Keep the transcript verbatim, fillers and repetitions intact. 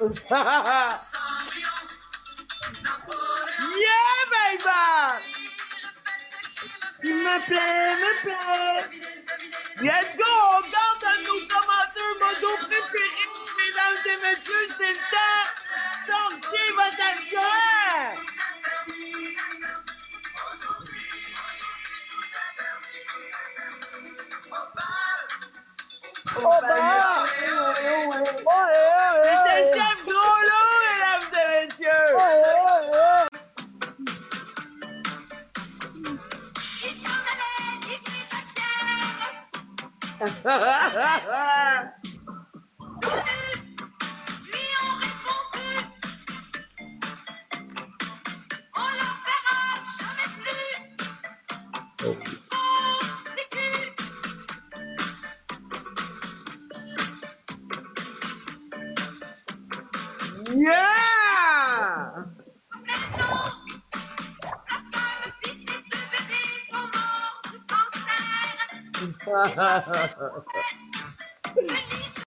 Yeah, baby! Il me plaît, me plaît. Let's go! On danse à nos commentaires modo préférés, mesdames et messieurs, c'est le temps! Sortez votre alcool! Oh bah! C'est le chef gros lot, mesdames et messieurs! Lui ont répondu, on leur verra jamais plus. Oh, vécu. Yeah! Maison, sa femme, fils et deux bébés sont morts du cancer.